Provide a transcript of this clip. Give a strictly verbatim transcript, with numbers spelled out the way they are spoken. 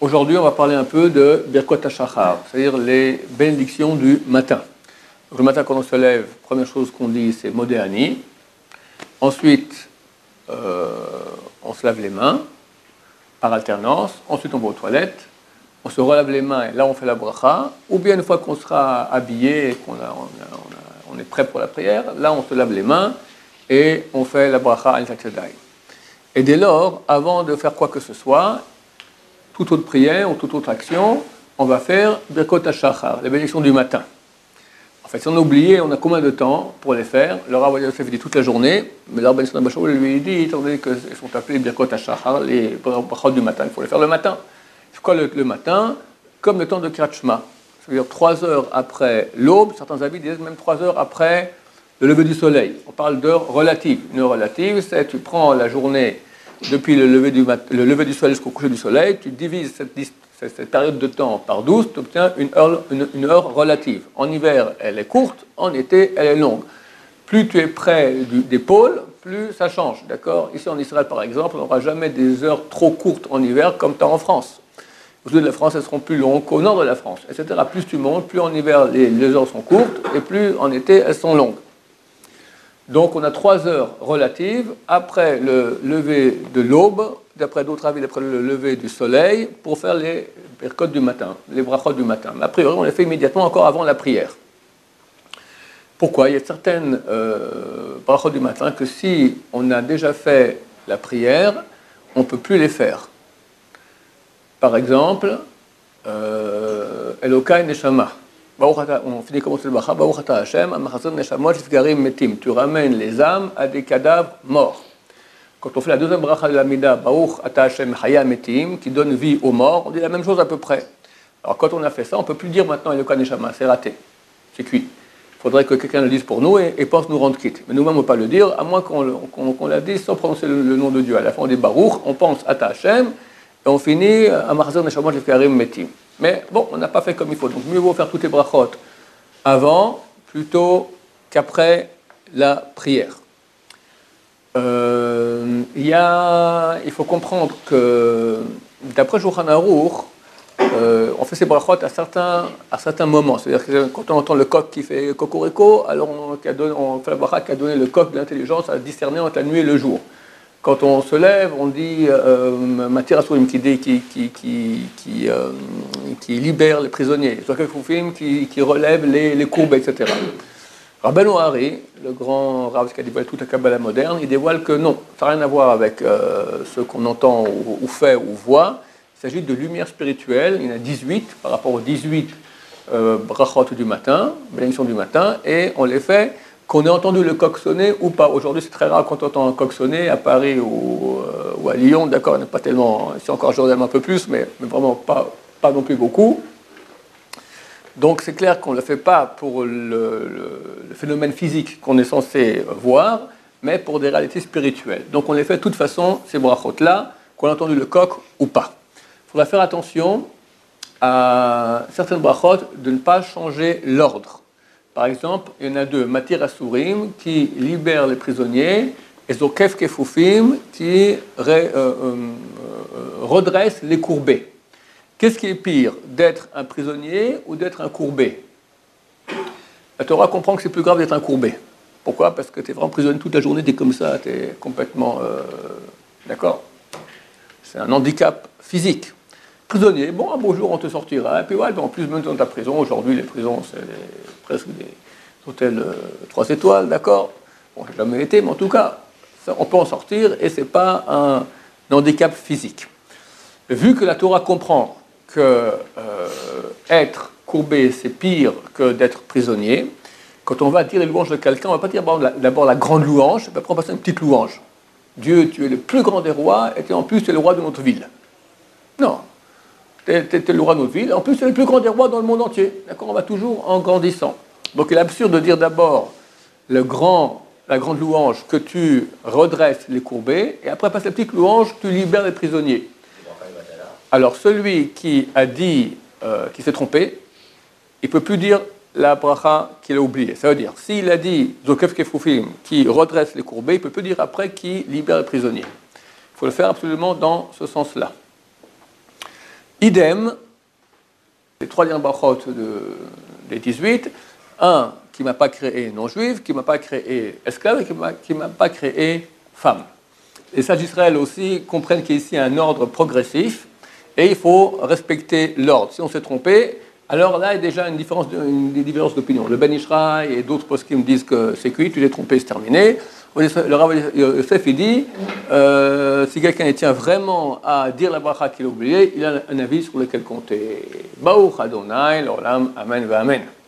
Aujourd'hui, on va parler un peu de Birkot HaShachar, c'est-à-dire les bénédictions du matin. Donc, le matin, quand on se lève, première chose qu'on dit, c'est Modéani. Ensuite, euh, on se lave les mains par alternance. Ensuite, on va aux toilettes. On se relave les mains et là, on fait la bracha. Ou bien, une fois qu'on sera habillé et qu'on a, on, a, on, a, on est prêt pour la prière, là, on se lave les mains et on fait la bracha al-Takedai. Et dès lors, avant de faire quoi que ce soit, toute autre prière ou toute autre action, on va faire Birkot HaShachar, les bénédictions du matin. En fait, si on a oublié, on a combien de temps pour les faire? Le Rav Yosef dit toute la journée, mais le Rav Ben Shalom Bachor lui dit, étant donné qu'ils sont appelés Birkot HaShachar, les brachot du matin, il faut les faire le matin. C'est quoi le, le matin? Comme le temps de Kriyat Shema. C'est-à-dire trois heures après l'aube, certains avis disent même trois heures après le lever du soleil. On parle d'heure relative. Une heure relative, c'est tu prends la journée depuis le lever du, mat- le lever du soleil jusqu'au coucher du soleil, tu divises cette, cette, cette période de temps par douze, tu obtiens une heure, une, une heure relative. En hiver, elle est courte, en été, elle est longue. Plus tu es près du, des pôles, plus ça change, d'accord? Ici en Israël, par exemple, on n'aura jamais des heures trop courtes en hiver comme tu as en France. Au sud de la France, elles seront plus longues qu'au nord de la France, et cetera. Plus tu montes, plus en hiver, les, les heures sont courtes, et plus en été, elles sont longues. Donc, on a trois heures relatives après le lever de l'aube, d'après d'autres avis, après le lever du soleil, pour faire les birkot du matin, les brachot du matin. Mais a priori, on les fait immédiatement, encore avant la prière. Pourquoi? Il y a certaines euh, brachot du matin que si on a déjà fait la prière, on ne peut plus les faire. Par exemple, euh, Elokai Neshama. On finit comme c'est le Bacha, Baruch Ata Hashem, Amachazon Neshamot Shifgarim Metim. Tu ramènes les âmes à des cadavres morts. Quand on fait la deuxième bracha de l'Amida, Baruch Ata Hashem Chaya Metim, qui donne vie aux morts, on dit la même chose à peu près. Alors quand on a fait ça, on ne peut plus dire maintenant Elokai Neshama, c'est raté, c'est cuit. Il faudrait que quelqu'un le dise pour nous et, et pense nous rendre quitte. Mais nous-mêmes, on ne peut pas le dire, à moins qu'on, qu'on, qu'on la dise sans prononcer le, le nom de Dieu. À la fin, on dit Baruch, on pense Ata Hashem, et on finit Amachazon Neshamot Shifgarim Metim. Mais bon, on n'a pas fait comme il faut. Donc mieux vaut faire toutes les brachot avant plutôt qu'après la prière. Euh, il, y a, il faut comprendre que d'après Shulchan Aruch, euh, on fait ces brachot à certains, à certains moments. C'est-à-dire que quand on entend le coq qui fait cocorico, alors on, on fait la bracha qui a donné le coq de l'intelligence à discerner entre la nuit et le jour. Quand on se lève, on dit Matir Asurim qui, qui, qui, qui, qui, euh, qui libère les prisonniers, qui, qui relève les, les courbes, et cetera. Rabbeinu Hari, le grand Rav qui a dévoilé toute la Kabbalah moderne, il dévoile que non, ça n'a rien à voir avec euh, ce qu'on entend ou, ou fait ou voit. Il s'agit de lumière spirituelle. Il y en a dix-huit par rapport aux dix-huit euh, brachot du matin, bénédictions du matin, et on les fait qu'on ait entendu le coq sonner ou pas. Aujourd'hui, c'est très rare quand on entend un coq sonner à Paris ou, euh, ou à Lyon. D'accord, il n'y a pas tellement, c'est encore Jérusalem un peu plus, mais, mais vraiment pas, pas non plus beaucoup. Donc, c'est clair qu'on ne le fait pas pour le, le, le phénomène physique qu'on est censé voir, mais pour des réalités spirituelles. Donc, on les fait de toute façon, ces brachot-là, qu'on a entendu le coq ou pas. Il faudra faire attention à certaines brachot de ne pas changer l'ordre. Par exemple, il y en a deux, Matir Asurim, qui libère les prisonniers, et Zokef Kefufim, qui ré, euh, euh, redresse les courbés. Qu'est-ce qui est pire, d'être un prisonnier ou d'être un courbé? La Torah comprend que c'est plus grave d'être un courbé. Pourquoi? Parce que tu es vraiment prisonnier toute la journée, tu es comme ça, tu es complètement... Euh, d'accord? C'est un handicap physique. Prisonnier, bon, un beau jour on te sortira, et puis ouais, en plus, même dans ta prison, aujourd'hui les prisons, c'est presque des hôtels euh, trois étoiles, d'accord? Bon, j'ai jamais été, mais en tout cas, ça, on peut en sortir, et c'est pas un, un handicap physique. Vu que la Torah comprend que euh, être courbé, c'est pire que d'être prisonnier, quand on va dire les louanges de quelqu'un, on ne va pas dire bon, d'abord la grande louange, puis après on va passer une petite louange. Dieu, tu es le plus grand des rois, et en plus tu es le roi de notre ville. Non. Tu es le roi de notre ville, en plus tu es le plus grand des rois dans le monde entier. D'accord, on va toujours en grandissant. Donc il est absurde de dire d'abord le grand, la grande louange que tu redresses les courbés, et après passer la petite louange, tu libères les prisonniers. Alors celui qui a dit, euh, qui s'est trompé, il ne peut plus dire la bracha qu'il a oubliée. Ça veut dire, s'il a dit Zokef Kefufim, qui redresse les courbés, il ne peut plus dire après qui libère les prisonniers. Il faut le faire absolument dans ce sens-là. Idem, les trois dernières brachot de, des dix-huit, un qui ne m'a pas créé non-juif, qui ne m'a pas créé esclave et qui ne m'a pas créé femme. Les sages d'Israël aussi comprennent qu'il y a ici un ordre progressif et il faut respecter l'ordre. Si on s'est trompé, alors là, il y a déjà une différence, une différence d'opinion. Le Ben Ishraï et d'autres poskim me disent que c'est cuit, tu t'es trompé, c'est terminé. Le Rav Yosef, il dit, euh, si quelqu'un tient vraiment à dire la bracha qu'il a oublié, il a un avis sur lequel compter. Baruch Adonai, l'olam, amen, va amen.